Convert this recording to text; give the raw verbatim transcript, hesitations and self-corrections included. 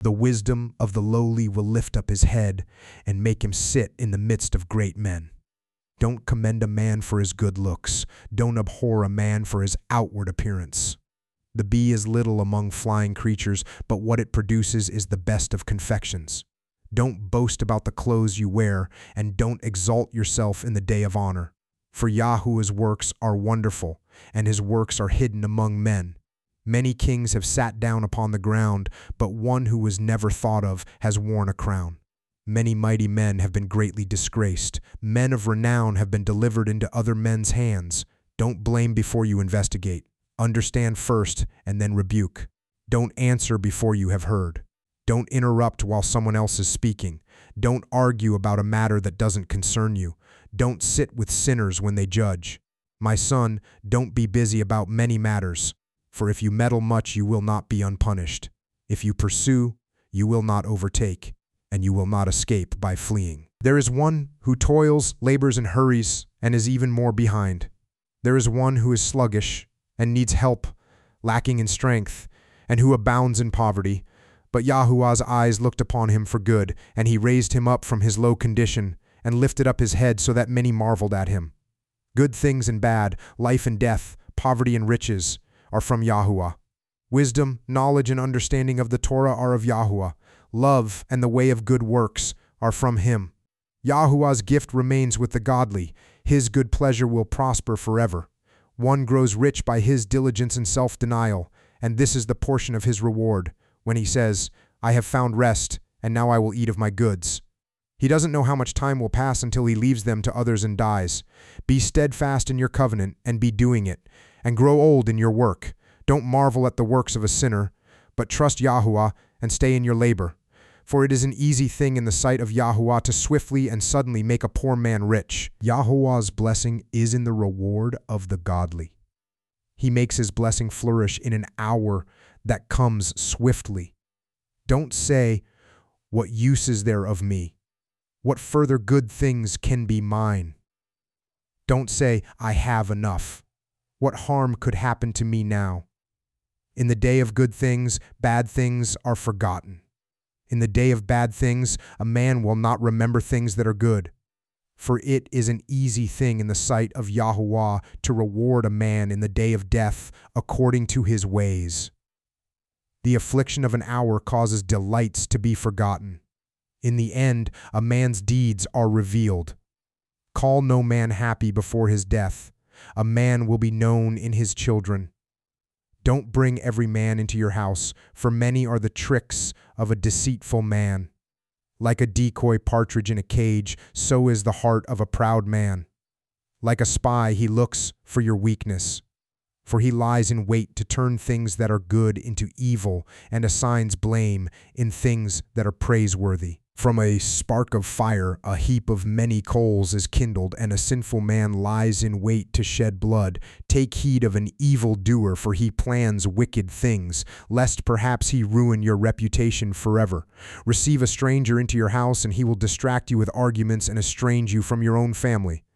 The wisdom of the lowly will lift up his head and make him sit in the midst of great men. Don't commend a man for his good looks. Don't abhor a man for his outward appearance. The bee is little among flying creatures, but what it produces is the best of confections. Don't boast about the clothes you wear, and don't exalt yourself in the day of honor. For Yahuwah's works are wonderful, and his works are hidden among men. Many kings have sat down upon the ground, but one who was never thought of has worn a crown. Many mighty men have been greatly disgraced. Men of renown have been delivered into other men's hands. Don't blame before you investigate. Understand first and then rebuke. Don't answer before you have heard. Don't interrupt while someone else is speaking. Don't argue about a matter that doesn't concern you. Don't sit with sinners when they judge. My son, don't be busy about many matters, for if you meddle much, you will not be unpunished. If you pursue, you will not overtake, and you will not escape by fleeing. There is one who toils, labors, and hurries, and is even more behind. There is one who is sluggish and needs help, lacking in strength, and who abounds in poverty. But Yahuwah's eyes looked upon him for good, and he raised him up from his low condition, and lifted up his head so that many marveled at him. Good things and bad, life and death, poverty and riches, are from Yahuwah. Wisdom, knowledge, and understanding of the Torah are of Yahuwah. Love and the way of good works are from him. Yahuwah's gift remains with the godly. His good pleasure will prosper forever. One grows rich by his diligence and self-denial, and this is the portion of his reward, when he says, I have found rest, and now I will eat of my goods. He doesn't know how much time will pass until he leaves them to others and dies. Be steadfast in your covenant, and be doing it, and grow old in your work. Don't marvel at the works of a sinner, but trust Yahuwah and stay in your labor. For it is an easy thing in the sight of Yahuwah to swiftly and suddenly make a poor man rich. Yahuwah's blessing is in the reward of the godly. He makes his blessing flourish in an hour that comes swiftly. Don't say, what use is there of me? What further good things can be mine? Don't say, I have enough. What harm could happen to me now? In the day of good things, bad things are forgotten. In the day of bad things, a man will not remember things that are good. For it is an easy thing in the sight of Yahuwah to reward a man in the day of death according to his ways. The affliction of an hour causes delights to be forgotten. In the end, a man's deeds are revealed. Call no man happy before his death. A man will be known in his children. Don't bring every man into your house, for many are the tricks of a deceitful man. Like a decoy partridge in a cage, so is the heart of a proud man. Like a spy, he looks for your weakness. For he lies in wait to turn things that are good into evil and assigns blame in things that are praiseworthy. From a spark of fire, a heap of many coals is kindled, and a sinful man lies in wait to shed blood. Take heed of an evil doer, for he plans wicked things, lest perhaps he ruin your reputation forever. Receive a stranger into your house, and he will distract you with arguments and estrange you from your own family.